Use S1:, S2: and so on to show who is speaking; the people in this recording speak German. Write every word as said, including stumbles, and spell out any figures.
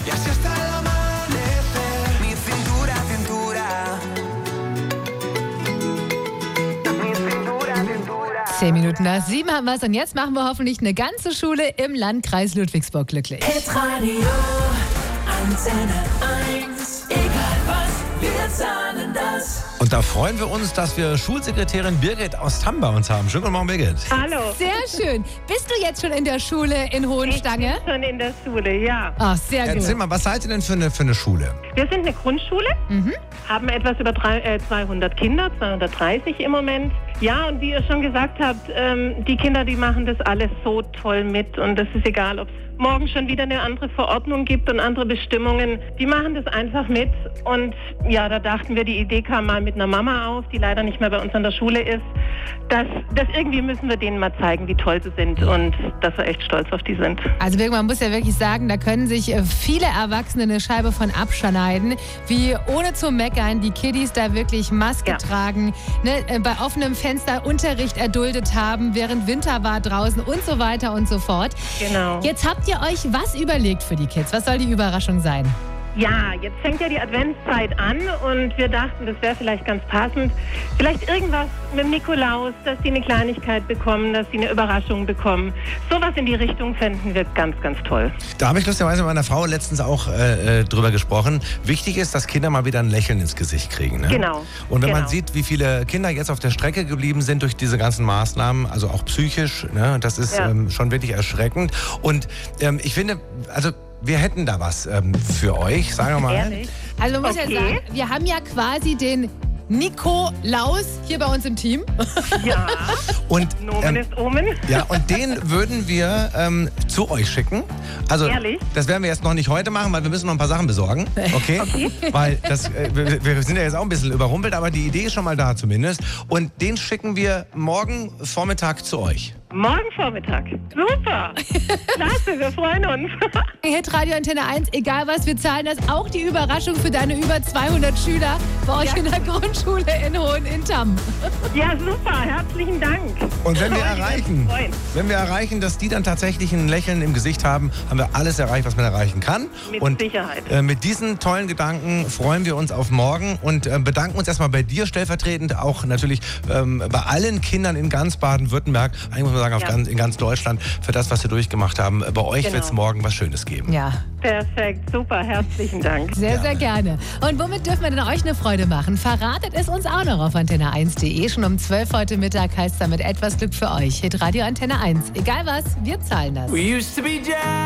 S1: y así hasta el amanecer. Mi cintura, cintura. Mi cintura, cintura.
S2: Zehn Minuten nach sieben haben wir es und jetzt machen wir hoffentlich eine ganze Schule im Landkreis Ludwigsburg glücklich.
S3: Hitradio Antenne eins. Egal was, wir zahlen das.
S4: Und da freuen wir uns, dass wir Schulsekretärin Birgit aus Tamm bei uns haben. Schönen guten Morgen, Birgit.
S5: Hallo.
S2: Sehr schön. Bist du jetzt schon in der Schule in Hohenstange?
S5: Ich bin schon in der Schule, ja.
S2: Ach, sehr gut.
S4: Erzähl mal, was seid ihr denn für eine, für eine Schule?
S5: Wir sind eine Grundschule,
S2: Mhm.
S5: haben etwas über drei, äh, zweihundert Kinder, zweihundertdreißig im Moment. Ja, und wie ihr schon gesagt habt, ähm, die Kinder, die machen das alles so toll mit. Und das ist egal, ob es morgen schon wieder eine andere Verordnung gibt und andere Bestimmungen. Die machen das einfach mit. Und ja, da dachten wir, die Idee kam mal mit einer Mama auf, die leider nicht mehr bei uns an der Schule ist. Dass, dass irgendwie müssen wir denen mal zeigen, wie toll sie sind und dass wir echt stolz auf die sind.
S2: Also Birgit, man muss ja wirklich sagen, da können sich äh, viele Erwachsene eine Scheibe von abschneiden, wie ohne zu meckern die Kiddies da wirklich Maske
S5: Ja.
S2: tragen, ne, äh, bei offenem Fenster Unterricht erduldet haben, während Winter war draußen und so weiter und so fort.
S5: Genau.
S2: Jetzt habt ihr euch was überlegt für die Kids? Was soll die Überraschung sein?
S5: Ja, jetzt fängt ja die Adventszeit an und wir dachten, das wäre vielleicht ganz passend. Vielleicht irgendwas mit dem Nikolaus, dass die eine Kleinigkeit bekommen, dass sie eine Überraschung bekommen. Sowas in die Richtung fänden wir ganz, ganz toll.
S4: Da habe ich lustigerweise mit meiner Frau letztens auch äh, drüber gesprochen. Wichtig ist, dass Kinder mal wieder ein Lächeln ins Gesicht kriegen. Ne?
S5: Genau,
S4: Und wenn man
S5: genau.
S4: sieht, wie viele Kinder jetzt auf der Strecke geblieben sind durch diese ganzen Maßnahmen, also auch psychisch, ne? Das ist
S5: Ja.
S4: ähm, schon wirklich erschreckend. Und ähm, ich finde, also wir hätten da was ähm, für euch, sagen wir mal.
S5: Ehrlich?
S2: Also man muss
S5: Okay.
S2: ja sagen, wir haben ja quasi den Nikolaus hier bei uns im Team.
S5: Ja,
S4: Und
S5: Nomen
S4: ähm,
S5: ist Omen.
S4: ja, und den würden wir ähm, zu euch schicken. Also
S5: Ehrlich?
S4: das werden wir jetzt noch nicht heute machen, weil wir müssen noch ein paar Sachen besorgen. Okay? Weil das, äh, wir, wir sind ja jetzt auch ein bisschen überrumpelt, aber die Idee ist schon mal da zumindest. Und den schicken wir morgen Vormittag zu euch.
S5: Morgen Vormittag. Super. Klasse, wir freuen uns.
S2: Hitradio Antenne eins, egal was, wir zahlen das. Auch die Überraschung für deine über zweihundert Schüler bei euch
S5: Ja.
S2: in der Grundschule in Hohen in Tamm.
S5: Ja, super. Herzlichen Dank.
S4: Und wenn wir
S5: Toll, die werden
S4: erreichen,
S5: sich freuen.
S4: wenn wir erreichen, dass die dann tatsächlich ein Lächeln im Gesicht haben, haben wir alles erreicht, was man erreichen kann.
S5: Mit
S4: und
S5: Sicherheit.
S4: Äh, mit diesen tollen Gedanken freuen wir uns auf morgen und äh, bedanken uns erstmal bei dir stellvertretend, auch natürlich ähm, bei allen Kindern in ganz Baden-Württemberg, eigentlich muss man sagen auf
S5: Ja.
S4: ganz, in ganz Deutschland, für das, was sie durchgemacht haben. Bei euch
S5: Genau.
S4: wird es morgen was Schönes geben.
S2: Ja,
S5: Perfekt, super. Herzlichen Dank.
S2: sehr, sehr gerne. Und womit dürfen wir denn euch eine Freude machen? Verratet es uns auch noch auf antenne eins punkt de. Schon um zwölf heute Mittag heißt es damit etwas Glück für euch. Hitradio Antenne eins. Egal was, wir zahlen das.
S1: We used to be jazz.